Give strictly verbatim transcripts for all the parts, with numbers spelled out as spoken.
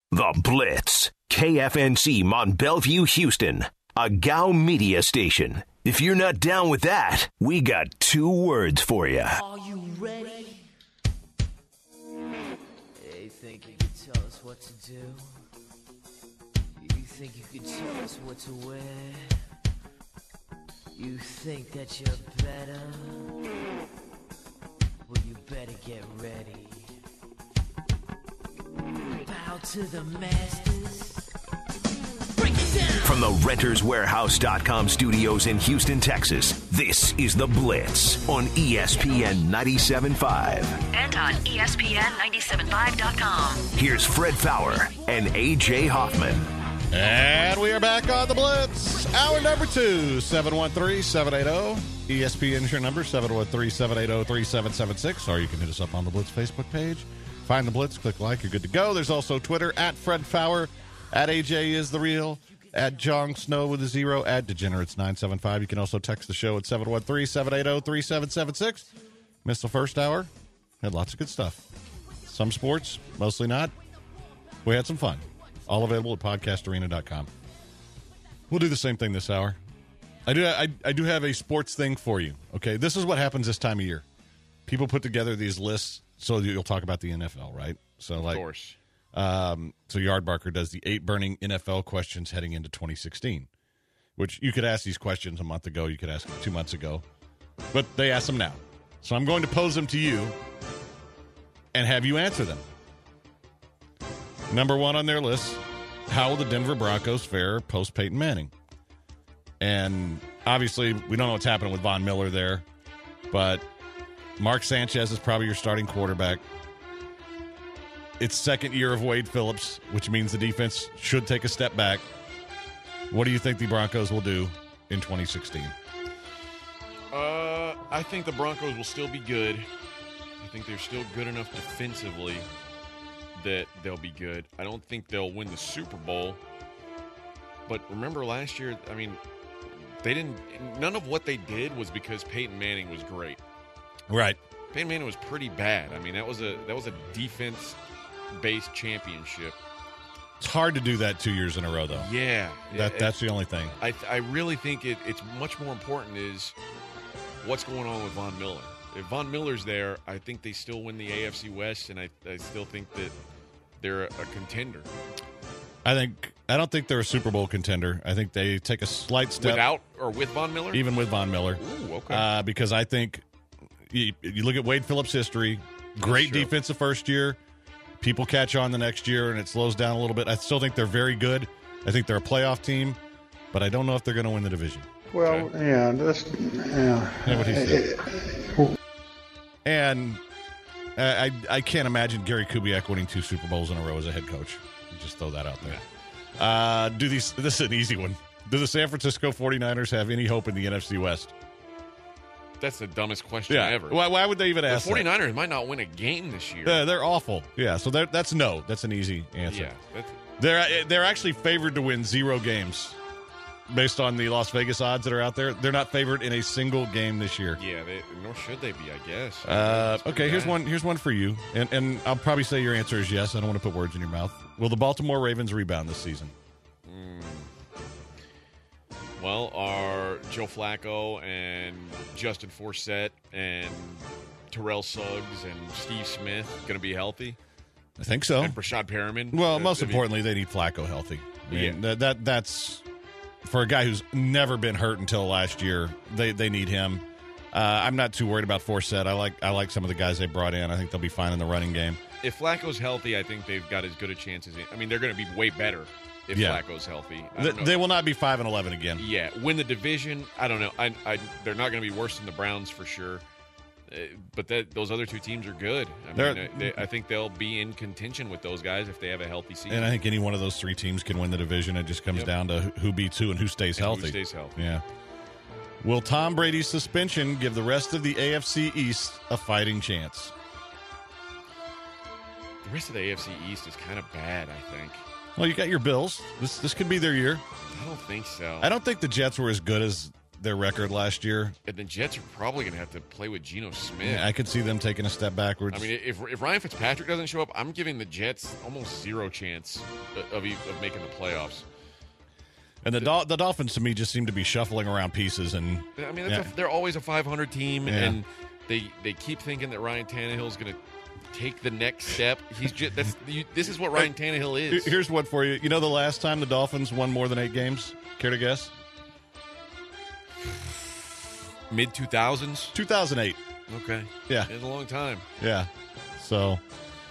The Blitz. K F N C Mont Bellevue, Houston. A G O W media station. If you're not down with that, we got two words for you. Are you ready? You think you can tell us what to do? You think you can tell us what to wear? You think that you're better? Well, you better get ready. Bow to the masters. Break it down. From the Renters Warehouse dot com studios in Houston, Texas, this is The Blitz on E S P N ninety-seven point five. And on E S P N ninety-seven point five dot com. Here's Fred Faour and A J Hoffman. And we are back on The Blitz. Hour number two, seven one three, seven eight zero. E S P N is your number, seven one three, seven eight zero, three seven seven six. Or you can hit us up on the Blitz Facebook page. Find The Blitz, click like, you're good to go. There's also Twitter, at Fred Faour, at A J is the real, at Jong Snow with a zero, at Degenerates nine seven five. You can also text the show at seven one three, seven eight zero, three seven seven six. Missed the first hour. Had lots of good stuff. Some sports, mostly not. We had some fun. All available at podcast arena dot com. We'll do the same thing this hour. I do I, I do have a sports thing for you. Okay, this is what happens this time of year. People put together these lists so you'll talk about the N F L, right? So like, of course. Um, so Yardbarker does the eight burning N F L questions heading into twenty sixteen, which you could ask these questions a month ago. You could ask them two months ago, but they ask them now. So I'm going to pose them to you and have you answer them. Number one on their list, how will the Denver Broncos fare post Peyton Manning? And obviously, we don't know what's happening with Von Miller there, but Mark Sanchez is probably your starting quarterback. It's second year of Wade Phillips, which means the defense should take a step back. What do you think the Broncos will do in twenty sixteen? Uh, I think the Broncos will still be good. I think they're still good enough defensively that they'll be good. I don't think they'll win the Super Bowl. But remember last year, I mean, they didn't – none of what they did was because Peyton Manning was great. Right. Peyton Manning was pretty bad. I mean, that was a that was a defense-based championship. It's hard to do that two years in a row, though. Yeah. That it, That's the only thing. I I really think it, it's much more important is what's going on with Von Miller. If Von Miller's there, I think they still win the A F C West, and I, I still think that they're a, a contender. I think I don't think they're a Super Bowl contender. I think they take a slight step. Without or with Von Miller? Even with Von Miller. Ooh, okay. Uh, because I think you, you look at Wade Phillips' history, great defensive first year. People catch on the next year, and it slows down a little bit. I still think they're very good. I think they're a playoff team, but I don't know if they're going to win the division. Well, okay. yeah, that's yeah. Yeah, what he said. And I, I can't imagine Gary Kubiak winning two Super Bowls in a row as a head coach. Just throw that out there. Uh, do these? This is an easy one. Do the San Francisco forty-niners have any hope in the N F C West? That's the dumbest question yeah. ever. Why, why would they even ask the forty-niners that? might not win a game this year. Uh, they're awful. Yeah, so that's no. That's an easy answer. Yeah, that's... They're, they're actually favored to win zero games. Based on the Las Vegas odds that are out there, they're not favored in a single game this year. Yeah, they, nor should they be, I guess. Uh, okay, bad. here's one. Here's one for you, and and I'll probably say your answer is yes. I don't want to put words in your mouth. Will the Baltimore Ravens rebound this season? Mm. Well, are Joe Flacco and Justin Forsett and Terrell Suggs and Steve Smith going to be healthy? I think so. And Rashad Perriman. Well, uh, most I mean, importantly, they need Flacco healthy. I mean, Yeah. that, that that's. For a guy who's never been hurt until last year, they, they need him. Uh, I'm not too worried about Forsett. I like I like some of the guys they brought in. I think they'll be fine in the running game. If Flacco's healthy, I think they've got as good a chance as – I mean, they're going to be way better if Yeah. Flacco's healthy. I They, don't know. they will not be five and eleven again. Yeah, win the division. I don't know. I, I, they're not going to be worse than the Browns for sure. Uh, but that those other two teams are good. I They're- mean, they, I think they'll be in contention with those guys if they have a healthy season. And I think any one of those three teams can win the division. It just comes Yep. down to who beats who and who stays And who healthy. stays healthy. Yeah. Will Tom Brady's suspension give the rest of the A F C East a fighting chance? The rest of the A F C East is kind of bad, I think. Well, you got your Bills. This this could be their year. I don't think so. I don't think the Jets were as good as their record last year. And the Jets are probably going to have to play with Geno Smith. I could see them taking a step backwards. I mean, if if Ryan Fitzpatrick doesn't show up, I'm giving the Jets almost zero chance of of making the playoffs. And the Dol- the Dolphins, to me, just seem to be shuffling around pieces. And I mean, that's yeah. a, they're always a five hundred team, Yeah. and they they keep thinking that Ryan Tannehill is going to take the next step. He's just that's you, this is what Ryan Tannehill is. Here's one for you. You know the last time the Dolphins won more than eight games? Care to guess? Mid two thousands. two thousand eight. Okay. Yeah. It's a long time. Yeah. So,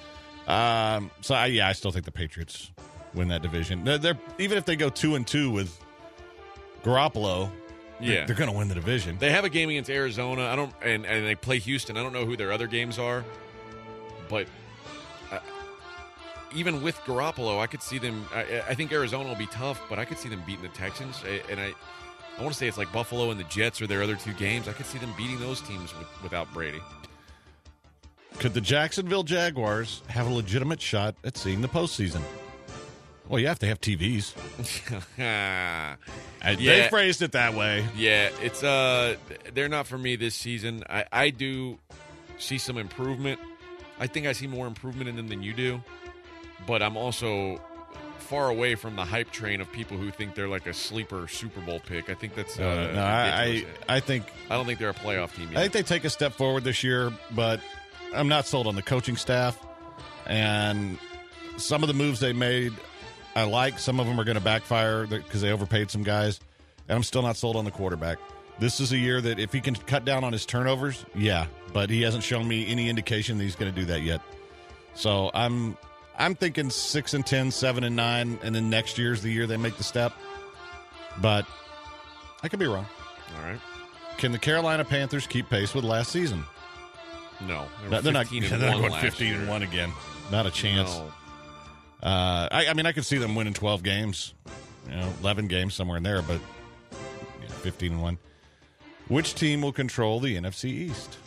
um, so I, yeah, I still think the Patriots win that division. They're, they're even if they go two and two with Garoppolo, Yeah. they're, they're going to win the division. They have a game against Arizona. I don't, and, and they play Houston. I don't know who their other games are, but uh, even with Garoppolo, I could see them. I, I think Arizona will be tough, but I could see them beating the Texans. I, and I, I want to say it's like Buffalo and the Jets are their other two games. I could see them beating those teams with, without Brady. Could the Jacksonville Jaguars have a legitimate shot at seeing the postseason? Well, you have to have T Vs. yeah. They phrased it that way. Yeah, it's uh, they're not for me this season. I, I do see some improvement. I think I see more improvement in them than you do, but I'm also far away from the hype train of people who think they're like a sleeper Super Bowl pick. I think that's uh, Uh, no, I, ridiculous. I, I think I don't think they're a playoff team I yet. think they take a step forward this year, but I'm not sold on the coaching staff. And some of the moves they made, I like. Some of them are going to backfire because they overpaid some guys. And I'm still not sold on the quarterback. This is a year that if he can cut down on his turnovers, yeah. But he hasn't shown me any indication that he's going to do that yet. So I'm I'm thinking six and ten, seven and nine, and then next year's the year they make the step. But I could be wrong. All right. Can the Carolina Panthers keep pace with last season? No, they No, were they're not, fifteen and they're not one going last fifteen year. and one again. Not a chance. No. Uh, I, I mean, I could see them winning twelve games, you know, eleven games somewhere in there, but yeah, fifteen and one. Which team will control the N F C East?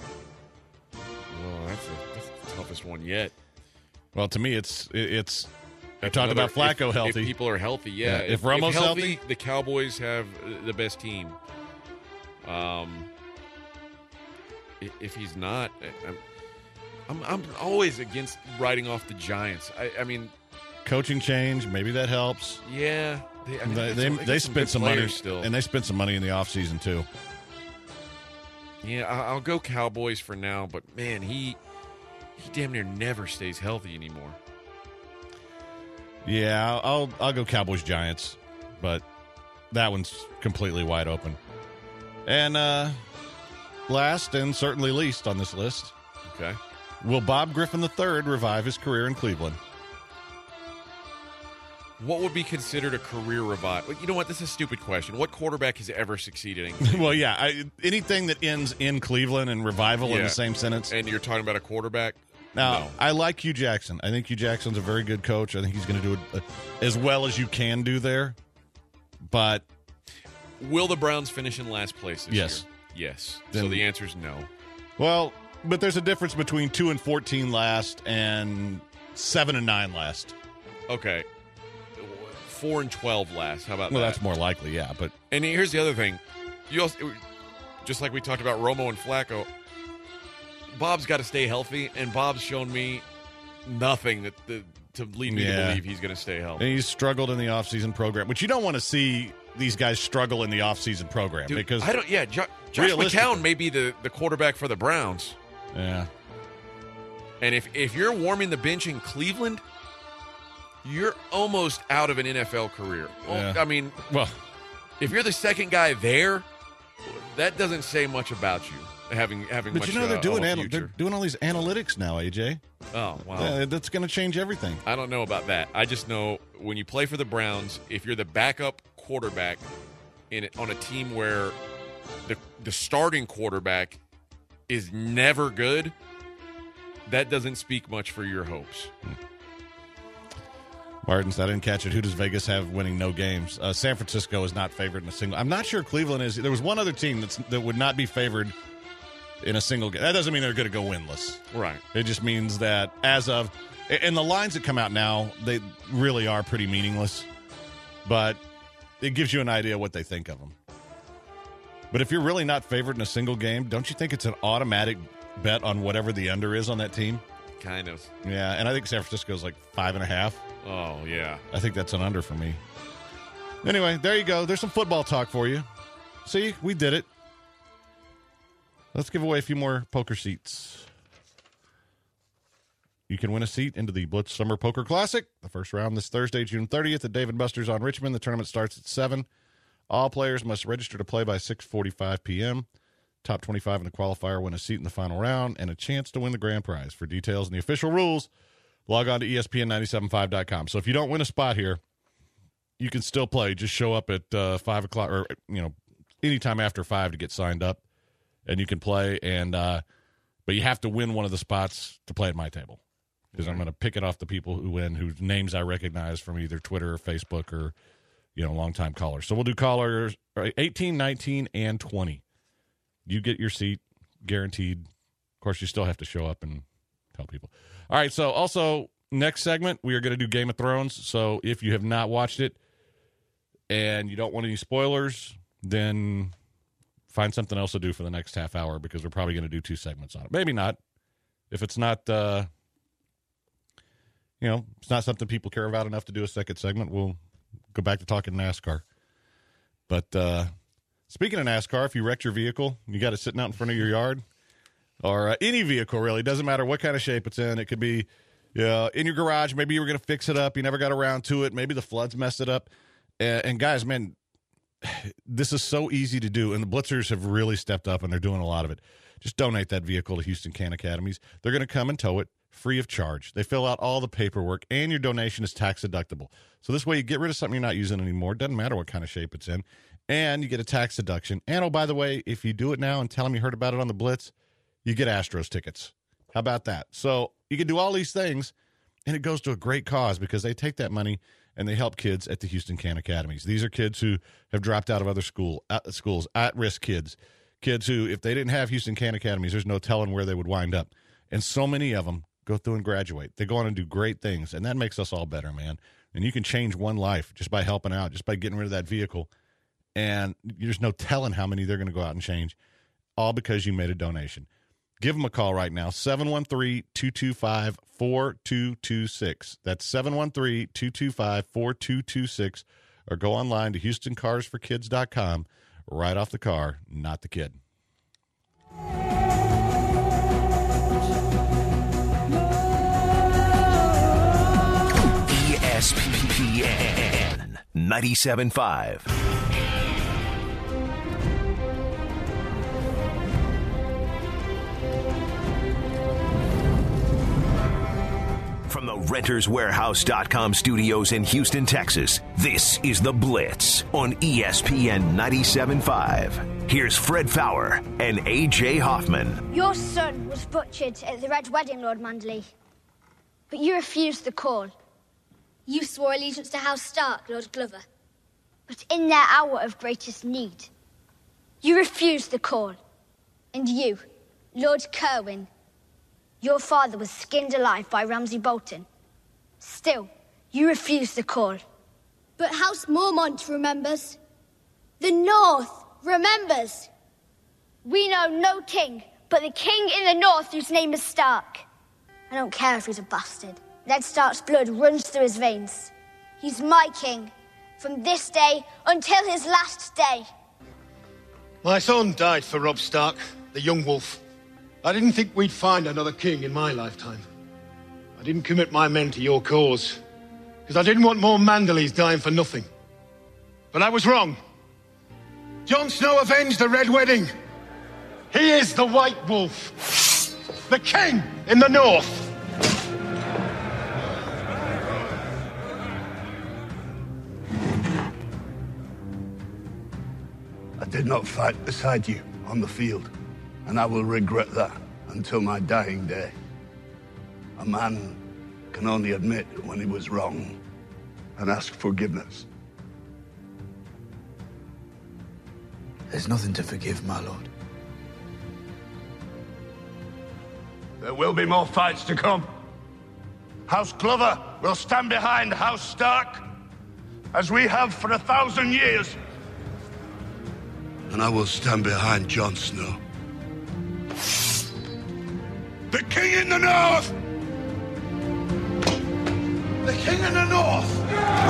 Oh, that's, a, that's the toughest one yet. Well, to me, it's it, it's. I That's talked another- about Flacco if, healthy. If people are healthy, yeah. Yeah, if Romo's healthy, healthy- the Cowboys have the best team. Um, i- if he's not, I'm, I'm, I'm always against writing off the Giants. I, I mean, Coaching change, maybe that helps. yeah, they, I mean, They it's- they, got they some spent good some money, players still. and they spent some money in the offseason too. Yeah, I- I'll go Cowboys for now, but man, he he damn near never stays healthy anymore. Yeah, I'll I'll, I'll go Cowboys Giants, but that one's completely wide open. And uh, last and certainly least on this list, Okay. will Bob Griffin the third revive his career in Cleveland? What would be considered a career revival? You know what? This is a stupid question. What quarterback has ever succeeded in? Well, yeah, I, anything that ends in Cleveland and revival in Yeah. the same sentence. And you're talking about a quarterback? Now, No. I like Hugh Jackson. I think Hugh Jackson's a very good coach. I think he's going to do it uh, as well as you can do there. But Will the Browns finish in last place this Yes. year? Yes. Then- so the answer is no. well, but there's a difference between two and fourteen last and seven and nine last. Okay. Four and twelve last. How about Well, that? that's more likely, yeah. But And here's the other thing. You also, just like we talked about Romo and Flacco, Bob's got to stay healthy, and Bob's shown me nothing that, that to lead me Yeah. to believe he's going to stay healthy. and he's struggled in the offseason program, which you don't want to see these guys struggle in the offseason program Dude, because I don't. Yeah, jo- Josh Realistically- McCown may be the, the quarterback for the Browns, yeah. and if if you're warming the bench in Cleveland, you're almost out of an N F L career. Well, Yeah. I mean, Well, if you're the second guy there, that doesn't say much about you. Having having, but much, you know they're uh, doing of a anal- they're future. doing all these analytics now, A J. Oh wow. Yeah, that's going to change everything. I don't know about that. I just know when you play for the Browns, if you're the backup quarterback in on a team where the the starting quarterback is never good, that doesn't speak much for your hopes. Martins, I didn't catch it. Who does Vegas have winning no games? Uh, San Francisco is not favored in a single. I'm not sure Cleveland is. There was one other team that's that would not be favored in a single game. That doesn't mean they're going to go winless. Right. It just means that as of and the lines that come out now, they really are pretty meaningless. But it gives you an idea what they think of them. But if you're really not favored in a single game, don't you think it's an automatic bet on whatever the under is on that team? Kind of. Yeah, and I think San Francisco's like five and a half. Oh, yeah. I think that's an under for me. Anyway, there you go. There's some football talk for you. See, we did it. Let's give away a few more poker seats. You can win a seat into the Blitz Summer Poker Classic. The first round this Thursday, June thirtieth at Dave and Buster's on Richmond. The tournament starts at seven. All players must register to play by six forty-five p.m. Top twenty-five in the qualifier win a seat in the final round and a chance to win the grand prize. For details and the official rules, log on to E S P N nine seven five dot com. So if you don't win a spot here, you can still play. Just show up at uh, five o'clock or, you know, anytime after five to get signed up, and you can play. And uh, but you have to win one of the spots to play at my table, because I'm going to pick it off the people who win, whose names I recognize from either Twitter or Facebook or, you know, longtime callers. So we'll do callers eighteen, nineteen, and twenty. You get your seat guaranteed. Of course, you still have to show up and tell people. All right, so also next segment, we are going to do Game of Thrones. So if you have not watched it and you don't want any spoilers, then find something else to do for the next half hour, because we're probably going to do two segments on it. Maybe not. If it's not, uh, you know, it's not something people care about enough to do a second segment, we'll go back to talking NASCAR. But uh, speaking of NASCAR, if you wrecked your vehicle, you got it sitting out in front of your yard, or uh, any vehicle really, doesn't matter what kind of shape it's in. It could be you know, in your garage. Maybe you were going to fix it up. You never got around to it. Maybe the floods messed it up. Uh, and guys, man, this is so easy to do. And the Blitzers have really stepped up, and they're doing a lot of it. Just donate that vehicle to Houston Can Academies. They're going to come and tow it free of charge. They fill out all the paperwork, and your donation is tax deductible. So this way you get rid of something you're not using anymore. Doesn't matter what kind of shape it's in. And you get a tax deduction. And, oh, by the way, if you do it now and tell them you heard about it on the Blitz, you get Astros tickets. How about that? So you can do all these things, and it goes to a great cause, because they take that money and they help kids at the Houston Can Academies. These are kids who have dropped out of other school at schools, at-risk kids, kids who, if they didn't have Houston Can Academies, there's no telling where they would wind up. And so many of them go through and graduate. They go on and do great things, and that makes us all better, man. And you can change one life just by helping out, just by getting rid of that vehicle. And there's no telling how many they're going to go out and change, all because you made a donation. Give them a call right now, seven one three, two two five, four two two six. That's seven one three, two two five, four two two six. Or go online to houston cars for kids dot com. Right off the car, not the kid. E S P N ninety-seven point five. From the Renters Warehouse dot com studios in Houston, Texas, this is The Blitz on E S P N ninety-seven point five. Here's Fred Fowler and A J Hoffman. Your son was butchered at the Red Wedding, Lord Manderley. But you refused the call. You swore allegiance to House Stark, Lord Glover. But in their hour of greatest need, you refused the call. And you, Lord Kerwin, your father was skinned alive by Ramsay Bolton. Still, you refused the call. But House Mormont remembers. The North remembers. We know no king but the king in the North, whose name is Stark. I don't care if he's a bastard. Ned Stark's blood runs through his veins. He's my king, from this day until his last day. My son died for Robb Stark, the young wolf. I didn't think we'd find another king in my lifetime. I didn't commit my men to your cause, because I didn't want more Manderleys dying for nothing. But I was wrong. Jon Snow avenged the Red Wedding. He is the White Wolf, the king in the North. I did not fight beside you on the field, and I will regret that until my dying day. A man can only admit when he was wrong and ask forgiveness. There's nothing to forgive, my lord. There will be more fights to come. House Glover will stand behind House Stark, as we have for a thousand years. and I will stand behind Jon Snow. The king in the north! The king in the north!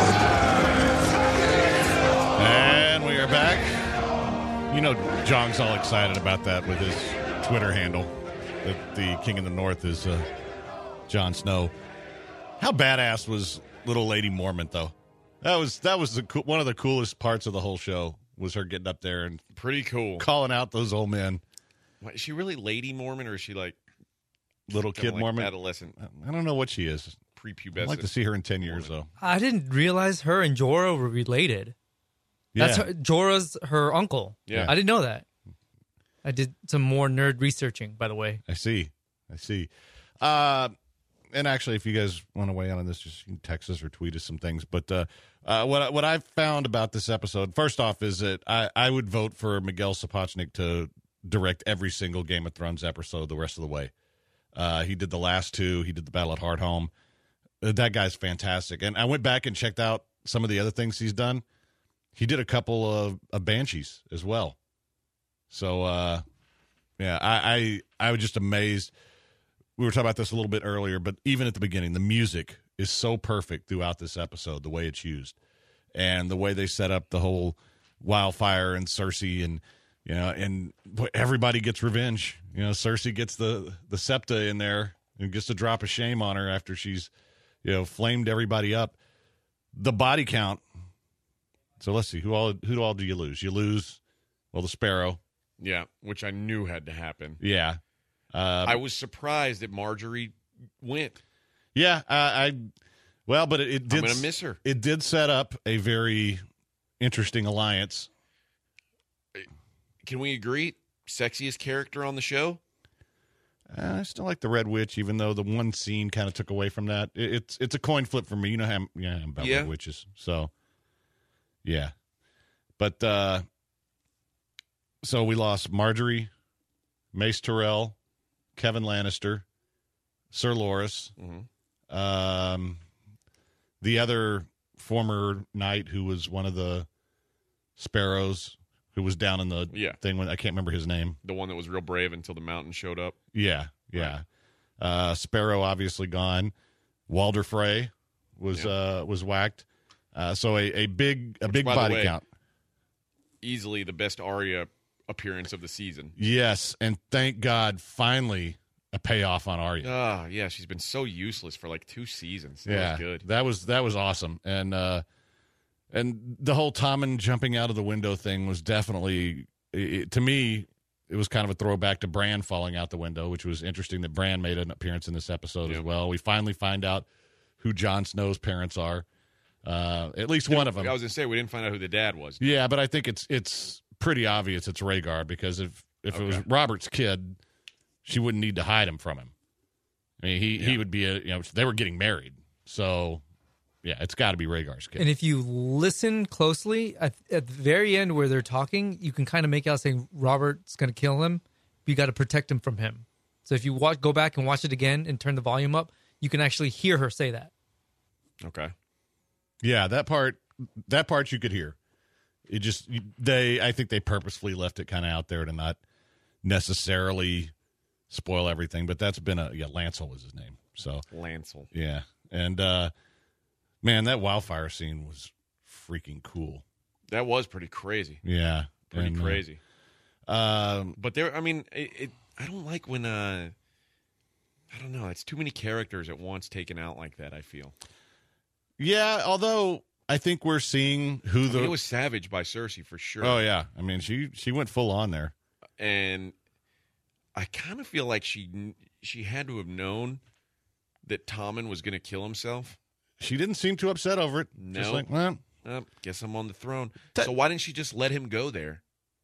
And we are back. You know, John's all excited about that with his Twitter handle, that the king in the north is uh, Jon Snow. How badass was little Lady Mormont, though? That was that was the co- one of the coolest parts of the whole show, was her getting up there and pretty cool, calling out those old men. What, is she really Lady Mormont, or is she like little kid like Mormont? Adolescent. I don't know what she is. Prepubescent. I'd like to see her in ten years, though. I didn't realize her and Jorah were related. Yeah. That's her, Jorah's her uncle. Yeah. I didn't know that. I did some more nerd researching, by the way. I see. I see. Uh, and actually, if you guys want to weigh in on this, just you can text us or tweet us some things. But uh, uh, what what I've found about this episode, first off, is that I, I would vote for Miguel Sapochnik to direct every single Game of Thrones episode the rest of the way. Uh, he did the last two. He did the Battle at Hardhome. Uh, that guy's fantastic. And I went back and checked out some of the other things he's done. He did a couple of, of Banshees as well. So, uh, yeah, I, I I was just amazed. We were talking about this a little bit earlier, but even at the beginning, the music is so perfect throughout this episode, the way it's used. And the way they set up the whole wildfire and Cersei, and, you know, and everybody gets revenge. You know, Cersei gets the, the septa in there and gets to drop a shame on her after she's, you know, flamed everybody up. The body count. So let's see, who all who all do you lose? You lose, well, the Sparrow. Yeah, which I knew had to happen. Yeah. Uh, I was surprised that Marjorie went. Yeah, I, I well, but it, it did. I'm going to miss her. It did set up a very interesting alliance. Can we agree? Sexiest character on the show? Uh, I still like the Red Witch, even though the one scene kind of took away from that. It, it's it's a coin flip for me. You know how I'm, yeah, I'm about Yeah. Red Witches. So, yeah. But, uh, so we lost Marjorie, Mace Tyrell, Kevin Lannister, Sir Loras, mm-hmm. um, the other former knight who was one of the Sparrows, who was down in the Yeah. thing when I can't remember his name. The one that was real brave until the mountain showed up. Yeah, yeah. Uh, Sparrow obviously gone. Walder Frey was Yeah. uh, was whacked. Uh, so a, a big a Which, big by the body way, count. Easily the best Arya appearance of the season. Yes, and thank God finally a payoff on Arya. Ah, yeah, she's been so useless for like two seasons. That yeah, was good. that was that was awesome, and uh, and the whole Tommen jumping out of the window thing was definitely it, to me. It was kind of a throwback to Bran falling out the window, which was interesting that Bran made an appearance in this episode Yep. as well. We finally find out who Jon Snow's parents are, uh, at least one of them. I was going to say, we didn't find out who the dad was. Yeah, but I think it's it's pretty obvious it's Rhaegar, because if, if it was Okay. Robert's kid, she wouldn't need to hide him from him. I mean, he, he Yeah. would be a, you know, they were getting married. So, yeah, it's got to be Rhaegar's kid. And if you listen closely, at, at the very end where they're talking, you can kind of make out saying Robert's going to kill him, but you got to protect him from him. So if you watch, go back and watch it again and turn the volume up, you can actually hear her say that. Okay. Yeah, that part that part you could hear. It just they I think they purposefully left it kind of out there to not necessarily spoil everything, but that's been a yeah, Lancel was his name. So Lancel. Yeah. And uh man, that wildfire scene was freaking cool. That was pretty crazy. Yeah. Pretty and, uh, crazy. Um But there, I mean, it, it. I don't like when. Uh, I don't know. It's too many characters at once taken out like that. I feel. Yeah, although I think we're seeing who I the mean, it was savage by Cersei for sure. Oh yeah. I mean, she she went full on there. And I kind of feel like she she had to have known that Tommen was going to kill himself. She didn't seem too upset over it. No. Just like, well, Uh, guess I'm on the throne. That- so why didn't she just let him go there?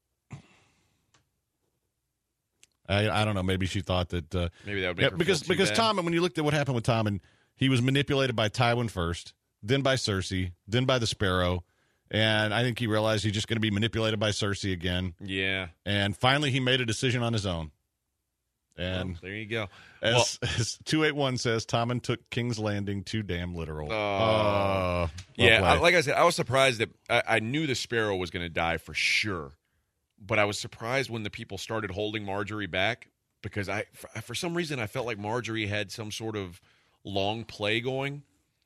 I, I don't know. Maybe she thought that uh, Maybe that would make yeah, her because feel too because bad. Tommen, when you looked at what happened with Tommen, he was manipulated by Tywin first, then by Cersei, then by the Sparrow, and I think he realized he's just going to be manipulated by Cersei again. Yeah. And finally, he made a decision on his own. And Well, there you go. as, as two eighty-one says, Tommen took King's Landing too damn literal. Oh. Uh, Yeah, well I, played. like I said, I was surprised that I, I knew the Sparrow was going to die for sure. but I was surprised when the people started holding Marjorie back because I, for, for some reason, I felt like Marjorie had some sort of long play going,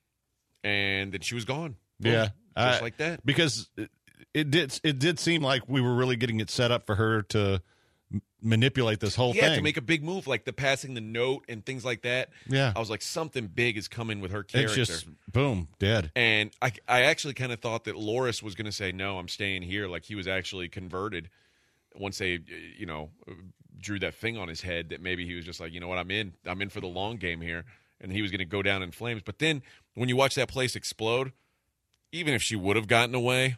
and then she was gone. Boom. Yeah, just I, like that. Because it, it did it did seem like we were really getting it set up for her to m- manipulate this whole yeah, thing. to make a big move, like the passing the note and things like that. Yeah. I was like, something big is coming with her character. It's just, boom, dead. And I, I actually kind of thought that Loras was going to say, no, I'm staying here. Like he was actually converted once they, you know, drew that thing on his head that maybe he was just like, you know what, I'm in. I'm in for the long game here. And he was going to go down in flames. But then when you watch that place explode, even if she would have gotten away,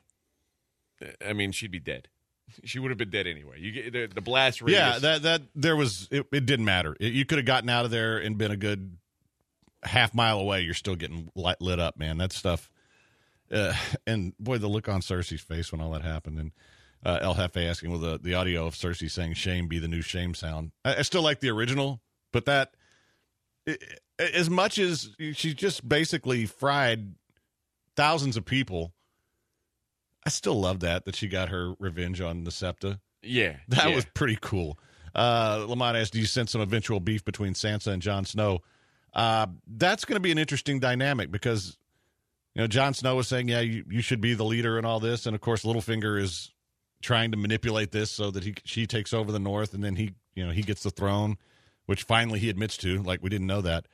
I mean, she'd be dead. She would have been dead anyway. You get the, the blast radius. Yeah, that that there was it, it didn't matter. It, you could have gotten out of there and been a good half mile away. You're still getting light, lit up, man. That stuff. Uh, and boy, the look on Cersei's face when all that happened, and uh, El Jefe asking, "Will the the audio of Cersei saying shame be the new shame sound?" I, I still like the original, but that it, as much as she just basically fried thousands of people. I still love that, that she got her revenge on the Septa. Yeah. That yeah. was pretty cool. Uh, Lamont asked, do you sense some eventual beef between Sansa and Jon Snow? Uh, that's going to be an interesting dynamic because, you know, Jon Snow was saying, yeah, you, you should be the leader and all this. And, of course, Littlefinger is trying to manipulate this so that he she takes over the North and then he, you know, he gets the throne, which finally he admits to, like we didn't know that.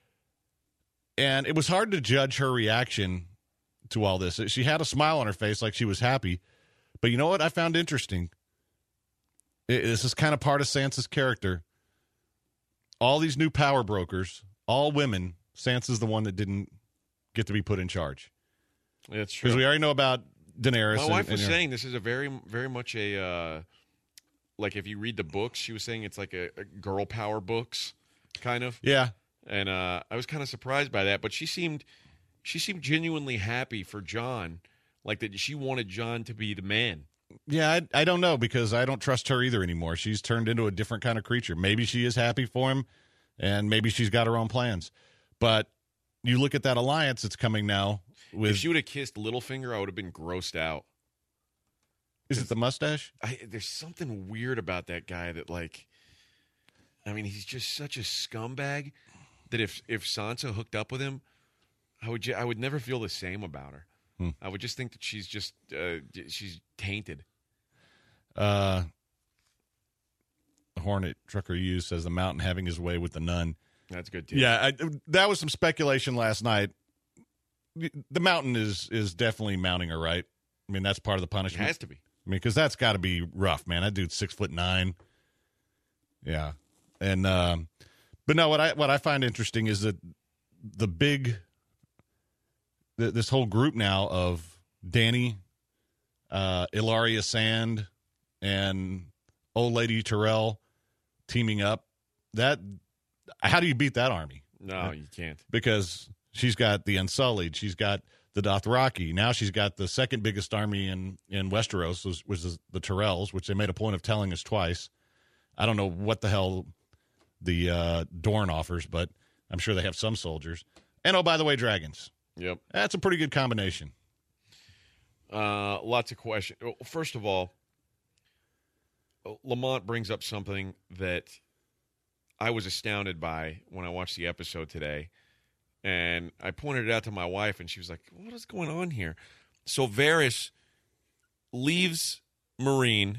And it was hard to judge her reaction to all this. She had a smile on her face like she was happy. But you know what I found interesting? It, this is kind of part of Sansa's character. All these new power brokers, all women, Sansa's the one that didn't get to be put in charge. That's true. Because we already know about Daenerys. My and, wife and was her- saying this is a very, very much a, uh, like if you read the books, she was saying it's like a, a girl power books, kind of. Yeah. And uh, I was kind of surprised by that, but she seemed... She seemed genuinely happy for Jon, like that she wanted Jon to be the man. Yeah, I, I don't know because I don't trust her either anymore. She's turned into a different kind of creature. Maybe she is happy for him, and maybe she's got her own plans. But you look at that alliance that's coming now. With If she would have kissed Littlefinger, I would have been grossed out. Is it the mustache? I, there's something weird about that guy that, like, I mean, he's just such a scumbag that if if Sansa hooked up with him, I would ju- I would never feel the same about her. Hmm. I would just think that she's just uh, she's tainted. Uh, Hornet Trucker U says the Mountain having his way with the Nun. That's good too. Yeah, I, that was some speculation last night. The Mountain is is definitely mounting her, right? I mean, that's part of the punishment. It has to be. I mean, because that's got to be rough, man. That dude's six foot nine. Yeah, and um, but no, what I what I find interesting is that the big. This whole group now of Dany, uh, Ilaria Sand, and old lady Tyrell teaming up. That how do you beat that army? No, you can't. Because she's got the Unsullied, she's got the Dothraki. Now she's got the second biggest army in in Westeros, was, was the Tyrells, which they made a point of telling us twice. I don't know what the hell the uh, Dorne offers, but I'm sure they have some soldiers. And oh, by the way, dragons. Yep. That's a pretty good combination. Uh, lots of questions. Well, first of all, Lamont brings up something that I was astounded by when I watched the episode today. And I pointed it out to my wife, and she was like, what is going on here? So Varys leaves Meereen,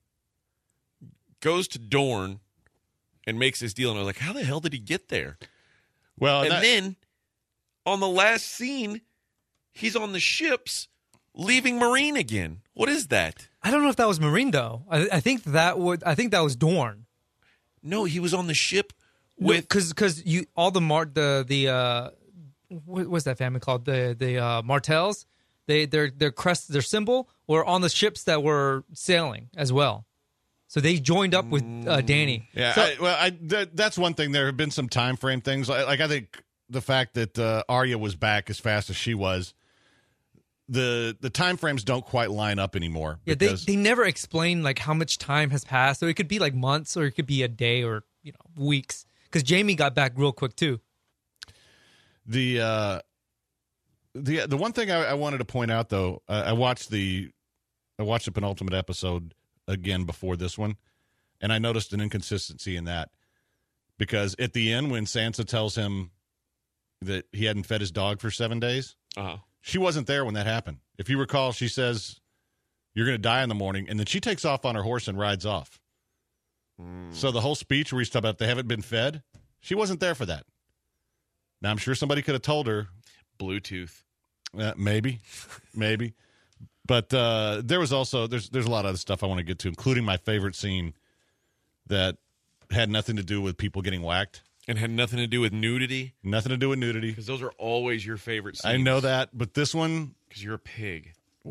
goes to Dorne, and makes this deal. And I was like, how the hell did he get there? Well, and that- then... on the last scene, he's on the ships leaving Meereen again. What is that? I don't know if that was Meereen though. I, I think that would. I think that was Dorne. No, he was on the ship with because because you all the Mar the the uh, what was that family called the the uh, Martells? They their their crest their symbol were on the ships that were sailing as well. So they joined up with uh, Dany. Yeah, So- I, well, I, th- that's one thing. There have been some time frame things. Like, like I think the fact that uh, Arya was back as fast as she was, the the time frames don't quite line up anymore. Yeah, they, because they never explain like how much time has passed. So it could be like months or it could be a day or, you know, weeks. Because Jaime got back real quick too. the uh, the the one thing I, I wanted to point out though, uh, I watched the I watched the penultimate episode again before this one, and I noticed an inconsistency in that because at the end when Sansa tells him that he hadn't fed his dog for seven days, uh-huh. she wasn't there when that happened. If you recall, she says, "You're going to die in the morning," and then she takes off on her horse and rides off. Mm. So the whole speech where he's talking about they haven't been fed, she wasn't there for that. Now, I'm sure somebody could have told her. Bluetooth. Uh, maybe. maybe. But uh, there was also, there's there's a lot of other stuff I want to get to, including my favorite scene that had nothing to do with people getting whacked. And had nothing to do with nudity? Nothing to do with nudity. Because those are always your favorite scenes. I know that, but this one. Because you're a pig.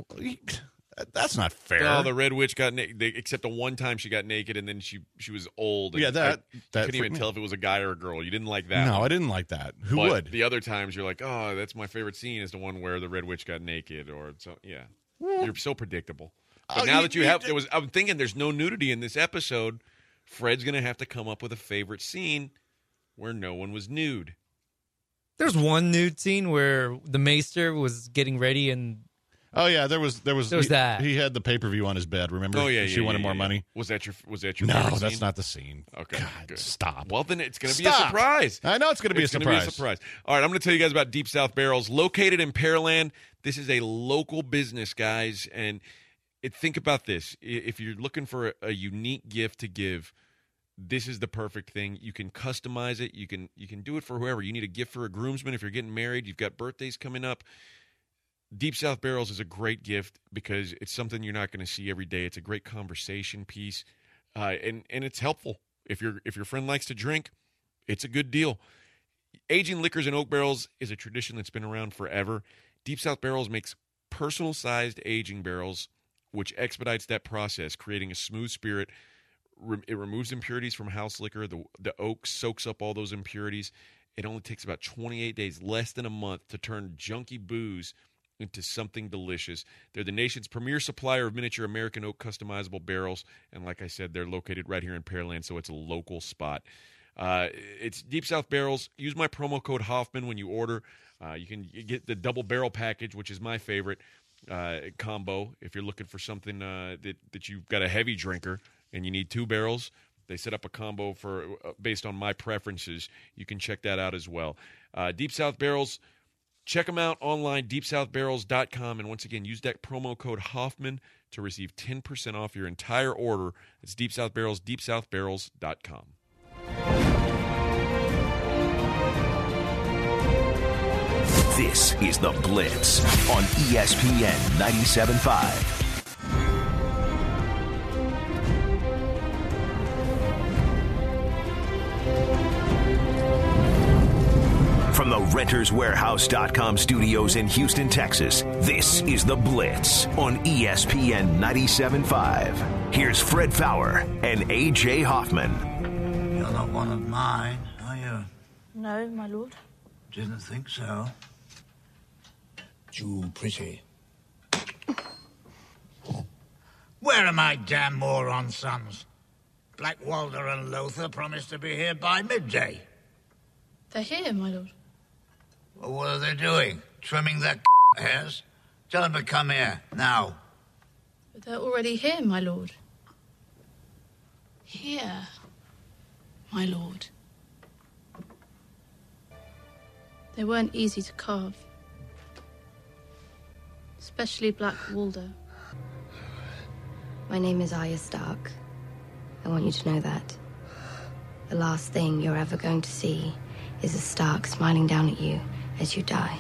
That's not fair. No, the Red Witch got naked, except the one time she got naked, and then she she was old. And yeah, that. I, that couldn't even me. tell if it was a guy or a girl. You didn't like that. No, one. I didn't like that. Who but would? The other times you're like, oh, that's my favorite scene is the one where the Red Witch got naked, or so. Yeah, you're so predictable. But oh, now you, that you you, have, there was. I'm thinking there's no nudity in this episode. Fred's gonna have to come up with a favorite scene where no one was nude. There's one nude scene where the Maester was getting ready and. Oh yeah, there was there was, there was he, that. He had the pay per view on his bed. Remember? Oh yeah, she yeah, wanted yeah, more yeah. money. Was that your was that your no? favorite That's scene? not the scene. Okay, God, good. stop. Well, then it's going to be Stop. a surprise. I know it's going to be it's a gonna surprise. Be a surprise. All right, I'm going to tell you guys about Deep South Barrels, located in Pearland. This is a local business, guys, and it, think about this: if you're looking for a, a unique gift to give. This is the perfect thing. You can customize it. You can you can do it for whoever. You need a gift for a groomsman if you're getting married. You've got birthdays coming up. Deep South Barrels is a great gift because it's something you're not going to see every day. It's a great conversation piece, uh, and and it's helpful if your if your friend likes to drink. It's a good deal. Aging liquors in oak barrels is a tradition that's been around forever. Deep South Barrels makes personal-sized aging barrels, which expedites that process, creating a smooth spirit. It removes impurities from house liquor. The, the oak soaks up all those impurities. It only takes about twenty-eight days, less than a month, to turn junky booze into something delicious. They're the nation's premier supplier of miniature American oak customizable barrels. And like I said, they're located right here in Pearland, so it's a local spot. Uh, it's Deep South Barrels. Use my promo code Hoffman when you order. Uh, you can get the double barrel package, which is my favorite uh, combo. If you're looking for something uh, that, that you've got a heavy drinker, and you need two barrels, they set up a combo for uh, based on my preferences. You can check that out as well. Uh, Deep South Barrels, check them out online, deep south barrels dot com. And once again, use that promo code Hoffman to receive ten percent off your entire order. It's Deep South Barrels, deep south barrels dot com. This is The Blitz on E S P N ninety-seven point five. From the renters warehouse dot com studios in Houston, Texas, this is The Blitz on E S P N ninety-seven point five. Here's Fred Faour and A J Hoffman. You're not one of mine, are you? No, my lord. Didn't think so. Too pretty. Where are my damn moron sons? Black Walder and Lothar promised to be here by midday. They're here, my lord. Well, what are they doing? Trimming their hairs? Tell them to come here, now. But they're already here, my lord. Here, my lord. They weren't easy to carve. Especially Black Walder. My name is Arya Stark. I want you to know that. The last thing you're ever going to see is a Stark smiling down at you as you die.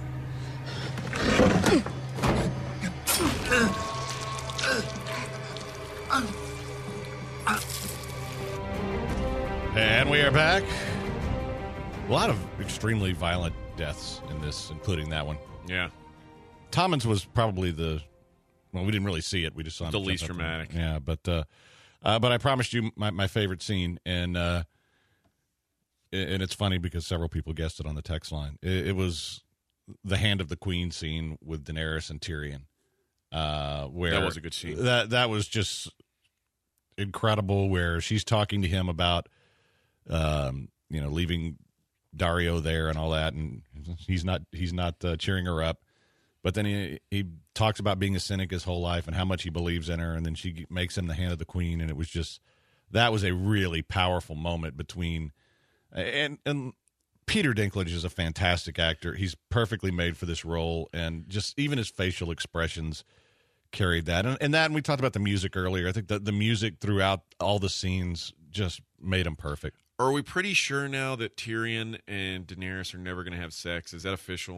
And we are back. A lot of extremely violent deaths in this, including that one. Yeah. Tommins was probably the, well, we didn't really see it. We just saw him the jump least up and- dramatic. Yeah, but uh, uh, but I promised you my, my favorite scene, and uh, and it's funny because several people guessed it on the text line. It, it was the Hand of the Queen scene with Daenerys and Tyrion. Uh, where That was a good scene. That that was just incredible. Where she's talking to him about, um, you know, leaving Dario there and all that, and he's not he's not uh, cheering her up. But then he he talks about being a cynic his whole life and how much he believes in her, and then she makes him the hand of the queen, and it was just that was a really powerful moment between and and Peter Dinklage is a fantastic actor. He's perfectly made for this role, and just even his facial expressions carried that. And, and that, and we talked about the music earlier. I think that the music throughout all the scenes just made him perfect. Are we pretty sure now that Tyrion and Daenerys are never going to have sex? Is that official?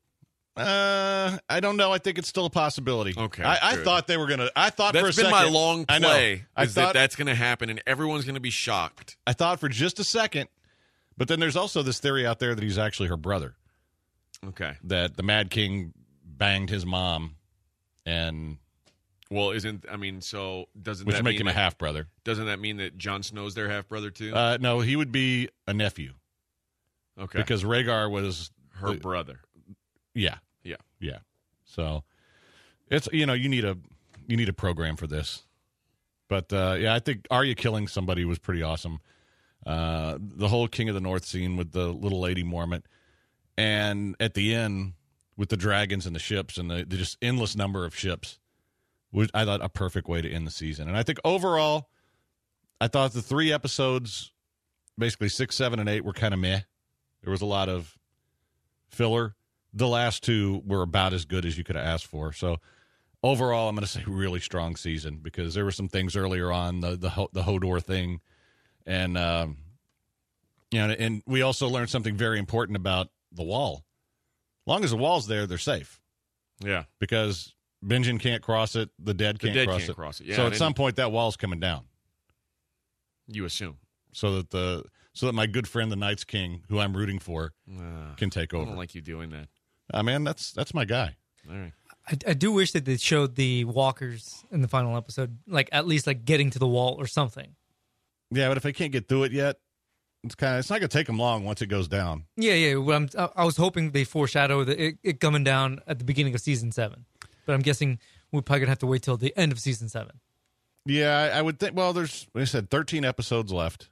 Uh, I don't know. I think it's still a possibility. Okay, I, I good. thought they were gonna. I thought that's for a been second, my long play. I know. I is thought that that's going to happen, and everyone's going to be shocked. I thought for just a second, but then there's also this theory out there that he's actually her brother. Okay, that the Mad King banged his mom, and well, isn't I mean, so doesn't which that make mean him that, a half brother? Doesn't that mean that Jon Snow's their half brother too? Uh, no, he would be a nephew. Okay, because Rhaegar was her uh, brother. Yeah, yeah, yeah. So it's you know you need a you need a program for this, but uh, yeah, I think Arya killing somebody was pretty awesome. Uh, the whole King of the North scene with the little lady Mormont, and at the end with the dragons and the ships and the, the just endless number of ships, was I thought a perfect way to end the season. And I think overall, I thought the three episodes, basically six, seven, and eight, were kind of meh. There was a lot of filler. The last two were about as good as you could have asked for. So overall, I'm going to say really strong season because there were some things earlier on, the the, the Hodor thing. And, um, you know, and we also learned something very important about the wall. As long as the wall's there, they're safe. Yeah. Because Benjen can't cross it. The dead can't, the dead cross, can't it. cross it. Yeah, so at at some point, that wall's coming down. You assume. So that the so that my good friend, the Night's King, who I'm rooting for, uh, can take over. I don't like you doing that. I uh, mean, that's that's my guy. All right. I, I do wish that they showed the walkers in the final episode, like at least like getting to the wall or something. Yeah, but if they can't get through it yet, it's kind of it's not going to take them long once it goes down. Yeah, yeah. Well, I'm, I was hoping they foreshadow the, it, it coming down at the beginning of season seven, but I'm guessing we're probably gonna have to wait till the end of season seven. Yeah, I, I would think. Well, there's like I said, thirteen episodes left.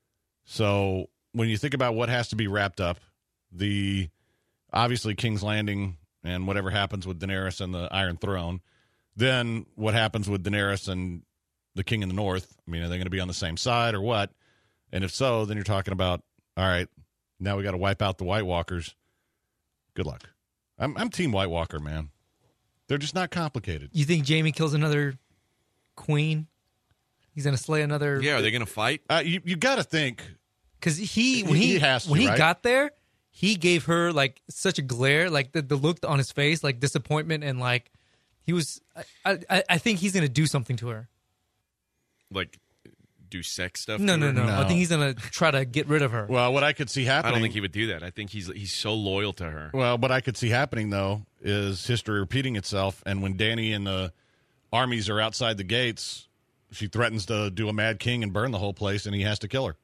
So when you think about what has to be wrapped up, the obviously King's Landing and whatever happens with Daenerys and the Iron Throne, then what happens with Daenerys and the King in the North? I mean, are they going to be on the same side or what? And if so, then you're talking about, all right, now we got to wipe out the White Walkers. Good luck. I'm, I'm Team White Walker, man. They're just not complicated. You think Jaime kills another queen? He's going to slay another. Yeah, are they going to fight? Uh, you you got to think because he when he, he has to, when he right? got there, he gave her like such a glare, like the, the look on his face, like disappointment, and like he was. I I, I think he's going to do something to her. Like do sex stuff? No, to no, her? no, I think he's going to try to get rid of her. Well, what I could see happening. I don't think he would do that. I think he's he's so loyal to her. Well, what I could see happening though is history repeating itself, and when Dany and the armies are outside the gates, she threatens to do a Mad King and burn the whole place, and he has to kill her.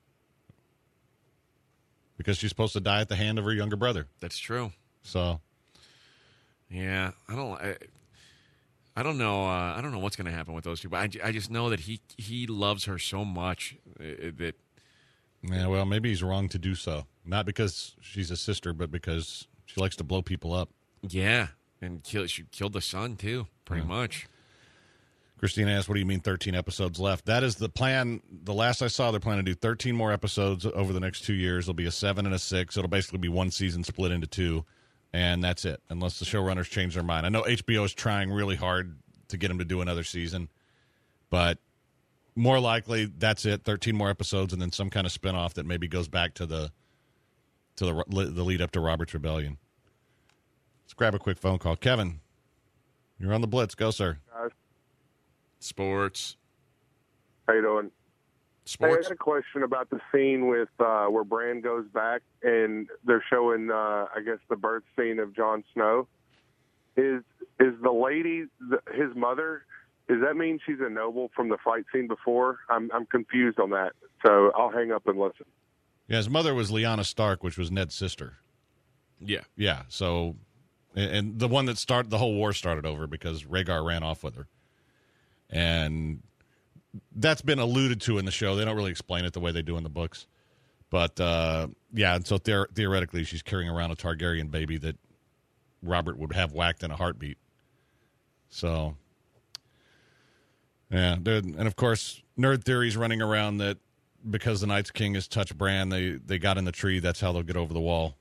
Because she's supposed to die at the hand of her younger brother. That's true. So, yeah, I don't. I, I don't know. Uh, I don't know what's going to happen with those two. But I, I just know that he he loves her so much uh, that. Yeah, well, maybe he's wrong to do so. Not because she's a sister, but because she likes to blow people up. Yeah, and kill, she killed the son too, pretty Yeah. much. Christina asked, what do you mean thirteen episodes left? That is the plan. The last I saw, they're planning to do thirteen more episodes over the next two years. It'll be a seven and a six. It'll basically be one season split into two, and that's it, unless the showrunners change their mind. I know H B O is trying really hard to get them to do another season, but more likely that's it, thirteen more episodes, and then some kind of spinoff that maybe goes back to the to the, the lead up to Robert's Rebellion. Let's grab a quick phone call. Kevin, you're on the Blitz. Go, sir. Guys. Sports. How you doing? Sports. Hey, I got a question about the scene with uh, where Bran goes back and they're showing, uh, I guess, the birth scene of Jon Snow. Is is the lady the, his mother? Does that mean she's a noble from the fight scene before? I'm I'm confused on that, so I'll hang up and listen. Yeah, his mother was Lyanna Stark, which was Ned's sister. Yeah, yeah. So, and, and the one that started the whole war started over because Rhaegar ran off with her. And that's been alluded to in the show. They don't really explain it the way they do in the books. But, uh, yeah, and so the- theoretically she's carrying around a Targaryen baby that Robert would have whacked in a heartbeat. So, yeah. Dude. And, of course, nerd theories running around that because the Night's King has touched Bran, they, they got in the tree. That's how they'll get over the wall.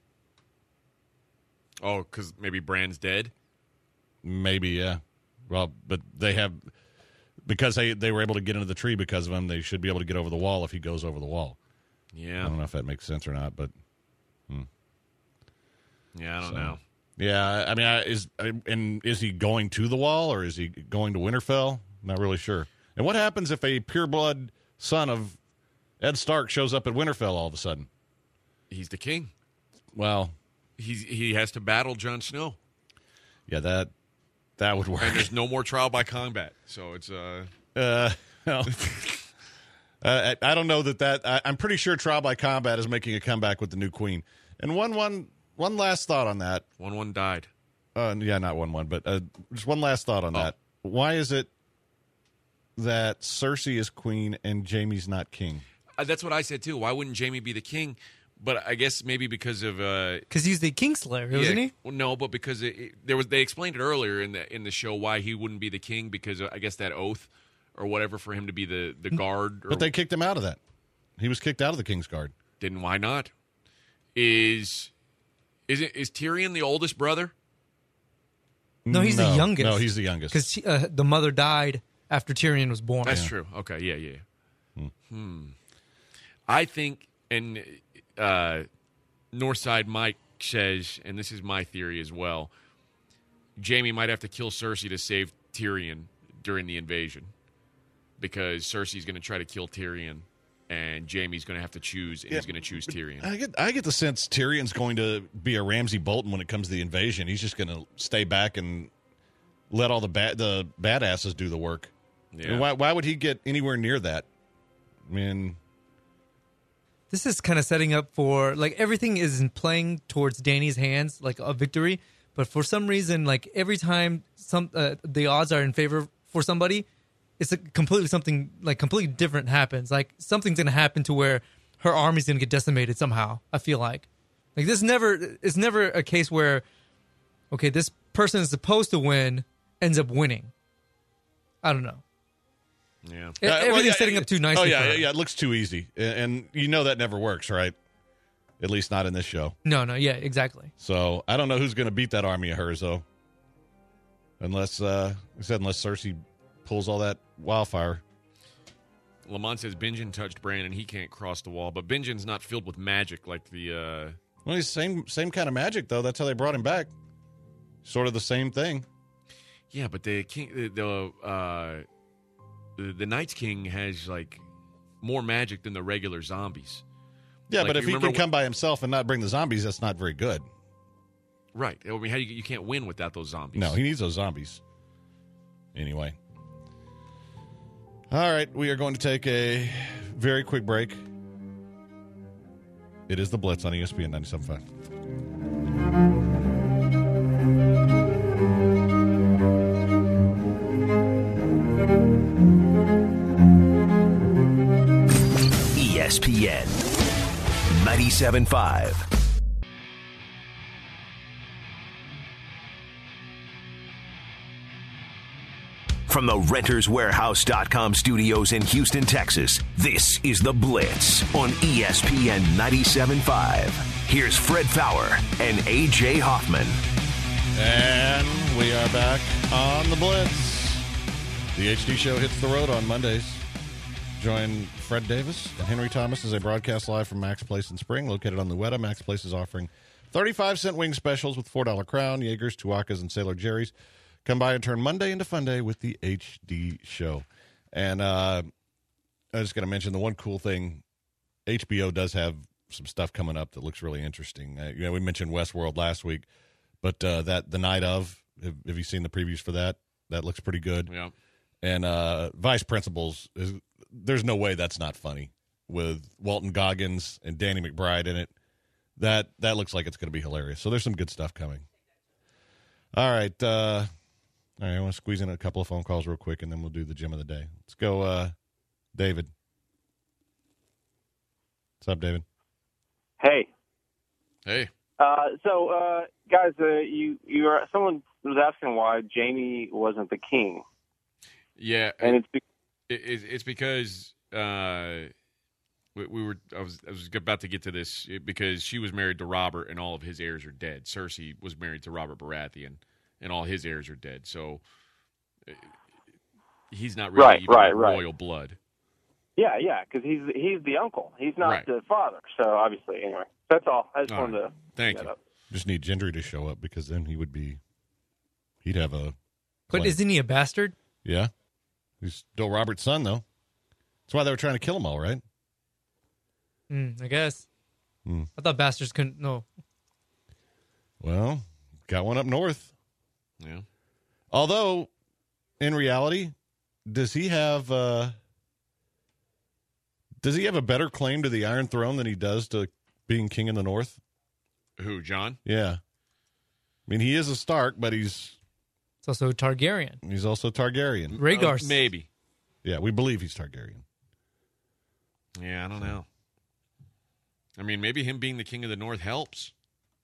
Oh, because maybe Bran's dead? Maybe, yeah. Well, but they have... Because they, they were able to get into the tree because of him, they should be able to get over the wall if he goes over the wall. Yeah. I don't know if that makes sense or not, but... Hmm. Yeah, I don't So, know. Yeah, I mean, I, is and is he going to the wall or is he going to Winterfell? Not really sure. And what happens if a pureblood son of Ed Stark shows up at Winterfell all of a sudden? He's the king. Well, he's he has to battle Jon Snow. Yeah, that that would work. And there's no more trial by combat, so it's uh. Uh, well, uh, I, I don't know that that I, I'm pretty sure trial by combat is making a comeback with the new queen. And one one. One last thought on that. One one died. Uh, yeah, not one one, but uh, just one last thought on oh. that. Why is it that Cersei is queen and Jaime's not king? Uh, that's what I said too. Why wouldn't Jaime be the king? But I guess maybe because of because uh, he's the Kingslayer, yeah, isn't he? Well, no, but because it, it, there was they explained it earlier in the in the show why he wouldn't be the king because of, I guess that oath or whatever for him to be the the guard. Or, but they kicked him out of that. He was kicked out of the King's Guard. Then why not? Is Is it is Tyrion the oldest brother? No, he's no, the youngest. No, he's the youngest. Because uh, the mother died after Tyrion was born. That's yeah. true. Okay, yeah, yeah. Hmm. hmm. I think, and uh, Northside Mike says, and this is my theory as well, Jaime might have to kill Cersei to save Tyrion during the invasion because Cersei's going to try to kill Tyrion. And Jaime's going to have to choose, and yeah, he's going to choose Tyrion. I get, I get the sense Tyrion's going to be a Ramsay Bolton when it comes to the invasion. He's just going to stay back and let all the bad the badasses do the work. Yeah. I mean, why, why would he get anywhere near that? I mean, this is kind of setting up for like everything is playing towards Dany's hands, like a victory. But for some reason, like every time some uh, the odds are in favor for somebody. It's a completely something like completely different happens. Like something's gonna happen to where her army's gonna get decimated somehow. I feel like, like this never it's never a case where, okay, this person is supposed to win ends up winning. I don't know. Yeah, it, uh, everything's well, yeah, setting up too nicely. Oh yeah, for her. yeah, it looks too easy, and, and you know that never works, right? At least not in this show. No, no, yeah, exactly. So I don't know who's gonna beat that army of hers though, unless uh, like I said, unless Cersei pulls all that wildfire. Lamont says Benjen touched Bran and he can't cross the wall, but Benjen's not filled with magic like the. Uh... Well, he's same same kind of magic though. That's how they brought him back. Sort of the same thing. Yeah, but the king, the the, uh, the the Night's King has like more magic than the regular zombies. Yeah, like, but if he can when... come by himself and not bring the zombies, that's not very good. Right. I mean, how you, you can't win without those zombies. No, he needs those zombies. Anyway. All right, we are going to take a very quick break. It is the Blitz on E S P N ninety-seven point five. E S P N ninety-seven point five. From the Renters Warehouse dot com studios in Houston, Texas, this is The Blitz on E S P N ninety-seven point five. Here's Fred Faour and A J Hoffman. And we are back on The Blitz. The H D show hits the road on Mondays. Join Fred Davis and Henry Thomas as they broadcast live from Max Place in Spring, located on Louetta. Max Place is offering thirty-five cent wing specials with four dollar Crown, Jaegers, Tuacas, and Sailor Jerry's. Come by and turn Monday into Fun Day with the H D show. And uh, I was just going to mention the one cool thing, H B O does have some stuff coming up that looks really interesting. Uh, you know, we mentioned Westworld last week, but uh, that The Night Of, have, have you seen the previews for that? That looks pretty good. Yeah. And uh, Vice Principals, is, there's no way that's not funny with Walton Goggins and Danny McBride in it. That, that looks like it's going to be hilarious. So there's some good stuff coming. All right. Uh, All right, I want to squeeze in a couple of phone calls real quick, and then we'll do the gem of the day. Let's go, uh, David. What's up, David? Hey. Hey. Uh, so, uh, guys, uh, you you are someone was asking why Jaime wasn't the king. Yeah, and it's be- it, it's because uh, we, we were. I was I was about to get to this because she was married to Robert, and all of his heirs are dead. Cersei was married to Robert Baratheon, and all his heirs are dead. So uh, he's not really Right, even right, royal right. blood. Yeah, yeah, because he's he's the uncle. He's not Right. the father. So obviously, anyway, that's all. I just All wanted right. to Thank bring that you. up. Just need Gendry to show up because then he would be, he'd have a. But claim. isn't he a bastard? Yeah, he's still Robert's son though. That's why they were trying to kill him all, right? Mm, I guess. Hmm. I thought bastards couldn't. No. Well, got one up north. Yeah. Although, in reality, does he have uh, does he have a better claim to the Iron Throne than he does to being king in the North? Who, John? Yeah. I mean, he is a Stark, but he's It's also a Targaryen. he's also Targaryen. Rhaegar. Uh, maybe. Yeah, we believe he's Targaryen. Yeah, I don't know. I mean, maybe him being the king of the North helps.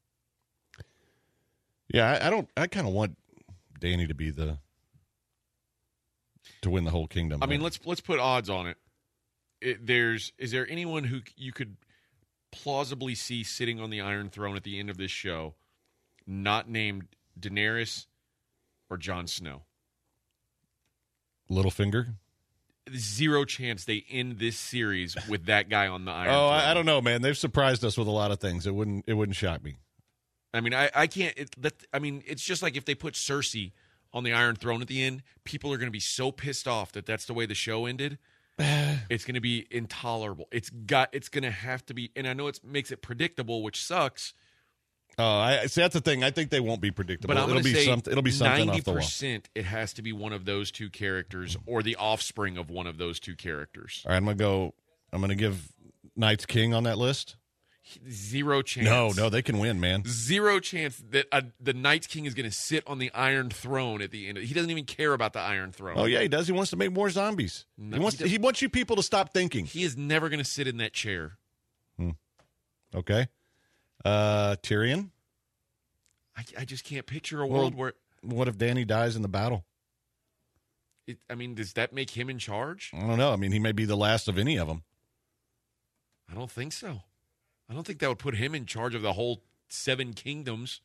Yeah, I, I don't. I kind of want Danny to be the to win the whole kingdom. I mean, let's let's put odds on it. it. There's is there anyone who you could plausibly see sitting on the Iron Throne at the end of this show, not named Daenerys or Jon Snow? Littlefinger. Zero chance they end this series with that guy on the Iron Oh, Throne. I, I don't know, man. They've surprised us with a lot of things. It wouldn't. It wouldn't shock me. I mean, I, I can't. It, that, I mean, it's just like if they put Cersei on the Iron Throne at the end, people are going to be so pissed off that that's the way the show ended. It's going to be intolerable. It's got. It's going to have to be. And I know it makes it predictable, which sucks. Oh, I see. That's the thing. I think they won't be predictable. But I'm it'll going to be say something. It'll be something ninety off the wall. percent. It has to be one of those two characters or the offspring of one of those two characters. All right, I'm gonna go. I'm gonna give Night's King on that list. Zero chance. No, no, they can win, man. Zero chance that uh, the Night's King is going to sit on the Iron Throne at the end. He doesn't even care about the Iron Throne. Oh yeah, he does. He wants to make more zombies. No, he wants. he To, he wants you people to stop thinking. He is never going to sit in that chair. Hmm. Okay. Uh, Tyrion. I, I just can't picture a world Well, where. What if Danny dies in the battle? It, I mean, does that make him in charge? I don't know. I mean, he may be the last of any of them. I don't think so. I don't think that would put him in charge of the whole seven kingdoms.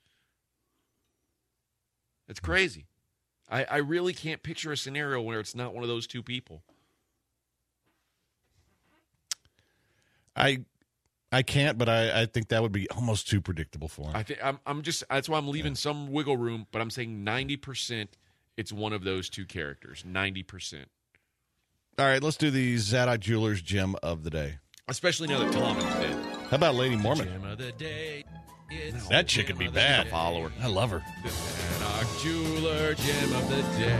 It's crazy. I, I really can't picture a scenario where it's not one of those two people. I I can't, but I, I think that would be almost too predictable for him. I think I'm I'm just that's why I'm leaving some wiggle room, but I'm saying ninety percent it's one of those two characters. ninety percent. All right, let's do the Zadok Jewelers gem of the day. Especially now that Tom is dead. How about Lady Mormon? Gem of the day. It's That chick could be bad. a follower. I love her. The Zadok Jeweler gem of the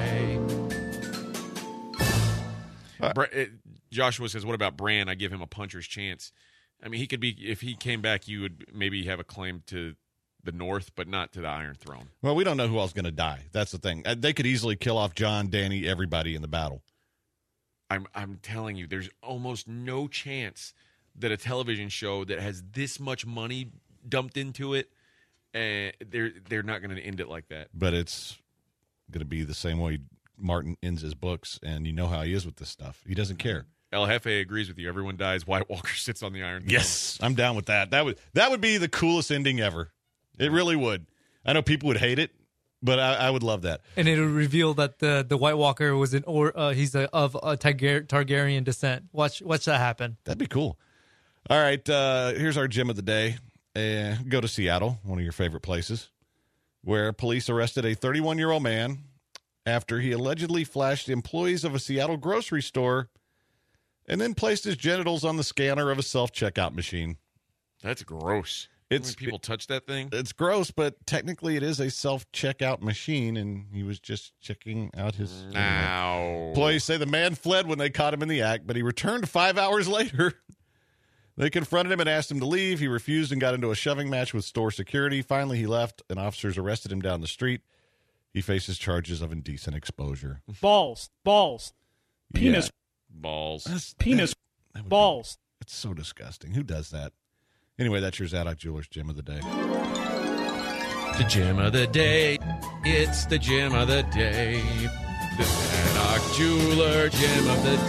day. Bra- it, Joshua says, what about Bran? I give him a puncher's chance. I mean, he could be, if he came back, you would maybe have a claim to the North, but not to the Iron Throne. Well, we don't know who else is going to die. That's the thing. Uh, They could easily kill off John, Danny, everybody in the battle. I'm I'm telling you, there's almost no chance that a television show that has this much money dumped into it, uh, they're they're not going to end it like that. But it's going to be the same way Martin ends his books, and you know how he is with this stuff. He doesn't care. El Jefe agrees with you. Everyone dies. White Walker sits on the Iron Throne. Yes, I'm down with that. That would that would be the coolest ending ever. It really would. I know people would hate it, but I, I would love that. And it'll reveal that the the White Walker was an or uh, he's a, of a Targar- Targaryen descent. Watch watch that happen. That'd be cool. All right, uh, here's our gem of the day. Uh, go to Seattle, one of your favorite places, where police arrested a thirty-one-year-old man after he allegedly flashed employees of a Seattle grocery store and then placed his genitals on the scanner of a self-checkout machine. That's gross. It's How many people touch that thing? It's gross, but technically it is a self-checkout machine, and he was just checking out his... Now. Employees say the man fled when they caught him in the act, but he returned five hours later. They confronted him and asked him to leave. He refused and got into a shoving match with store security. Finally, he left, and officers arrested him down the street. He faces charges of indecent exposure. Balls. Balls. Penis. Yeah. Balls. That's- Penis. that- that would be- Balls. It's so disgusting. Who does that? Anyway, that's your Zadok Jewelers gem of the day. The gem of the day. It's the gem of the day. The Zadok Jeweler gem of the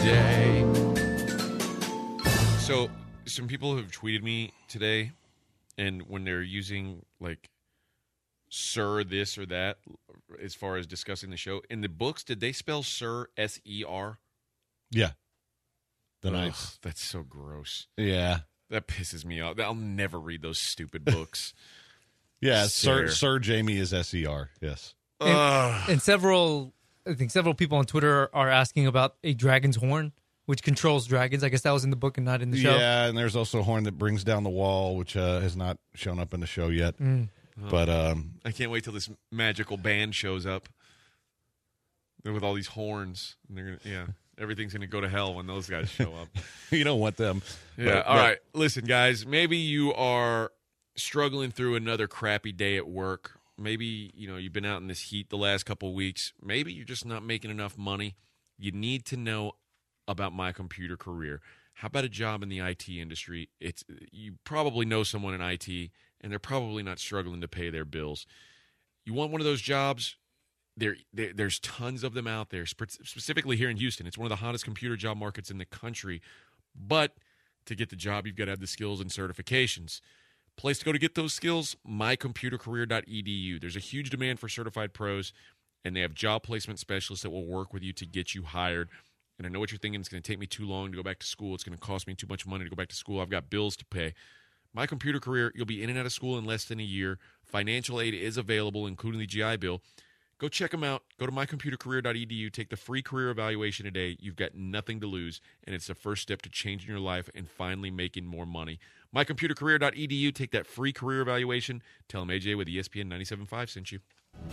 day. So, some people have tweeted me today, and when they're using, like, Sir this or that, as far as discussing the show, in the books, did they spell Sir S E R? Yeah. The Ugh, Knights. that's so gross. Yeah. That pisses me off. I'll never read those stupid books. Yeah, Sir. Sir Sir Jamie is S E R. Yes. And, and several, I think several people on Twitter are asking about a dragon's horn, which controls dragons. I guess that was in the book and not in the show. Yeah, and there's also a horn that brings down the wall, which uh, has not shown up in the show yet. Mm. But um, I can't wait till this magical band shows up. They're with all these horns. And they're gonna, yeah, everything's going to go to hell when those guys show up. You don't want them. Yeah, But- all but- right. Listen, guys, maybe you are struggling through another crappy day at work. Maybe, you know, you've been out in this heat the last couple of weeks. Maybe you're just not making enough money. You need to know about My Computer Career. How about a job in the I T industry? It's you probably know someone in I T, and they're probably not struggling to pay their bills. You want one of those jobs? There, there, there's tons of them out there, spe- specifically here in Houston. It's one of the hottest computer job markets in the country. But to get the job, you've got to have the skills and certifications. Place to go to get those skills, my computer career dot e d u. There's a huge demand for certified pros, and they have job placement specialists that will work with you to get you hired. And I know what you're thinking. It's going to take me too long to go back to school. It's going to cost me too much money to go back to school. I've got bills to pay. My Computer Career, you'll be in and out of school in less than a year. Financial aid is available, including the G I Bill. Go check them out. Go to my computer career dot e d u. Take the free career evaluation today. You've got nothing to lose, and it's the first step to changing your life and finally making more money. my computer career dot e d u. Take that free career evaluation. Tell them A J with E S P N ninety-seven point five sent you.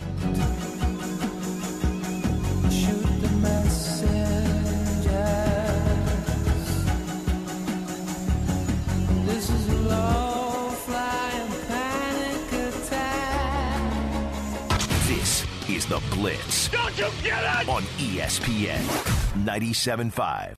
Shoot the messengers. This is a low-flying panic attack. This is The Blitz. Don't you get it? On E S P N ninety-seven point five.